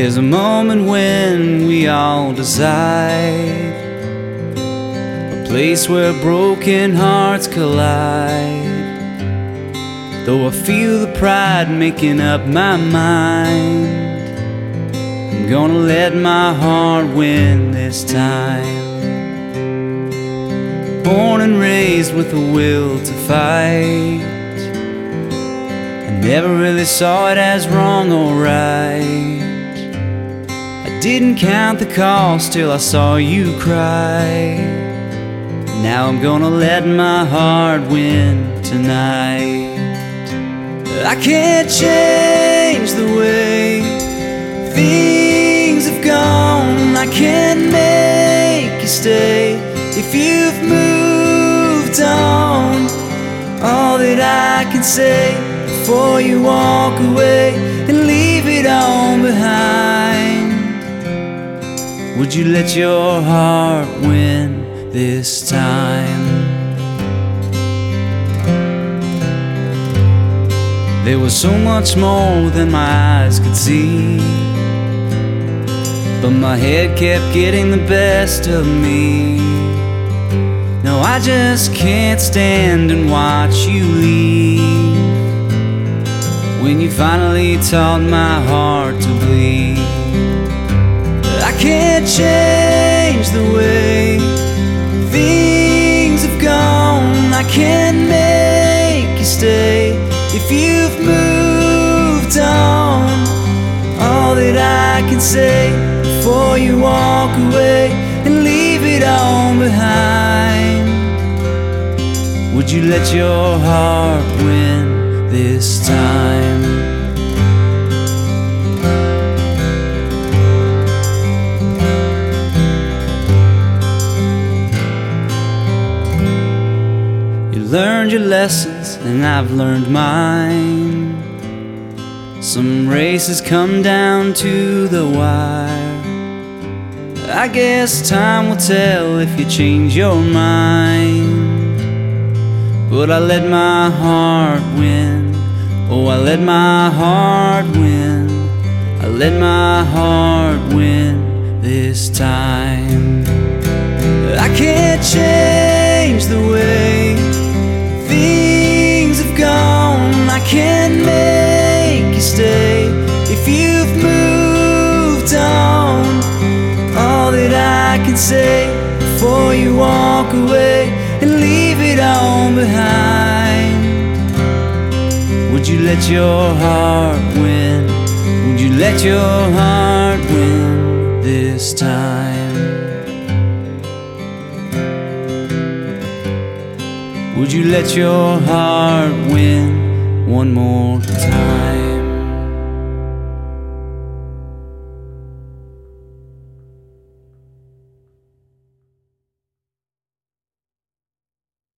There's a moment when we all decide, a place where broken hearts collide. Though I feel the pride making up my mind, I'm gonna let my heart win this time. Born and raised with a will to fight, I never really saw it as wrong or right. I didn't count the cost till I saw you cry. Now I'm gonna let my heart win tonight. I can't change the way things have gone. I can't make you stay if you've moved on. All that I can say before you walk away and leave it all behind, would you let your heart win this time? There was so much more than my eyes could see, but my head kept getting the best of me. No, I just can't stand and watch you leave. When you finally taught my heart to bleed, I can't change the way things have gone. I can't make you stay if you've moved on. All that I can say before you walk away and leave it all behind, would you let your heart win this time? You learned your lessons and I've learned mine. Some races come down to the wire. I guess time will tell if you change your mind. But I let my heart win. Oh, I let my heart win. I let my heart win this time. I can't change the way things have gone. I can't make you stay if you've moved on. All that I can say before you walk away and leave it all behind, would you let your heart win? Would you let your heart win this time? Would you let your heart win one more time?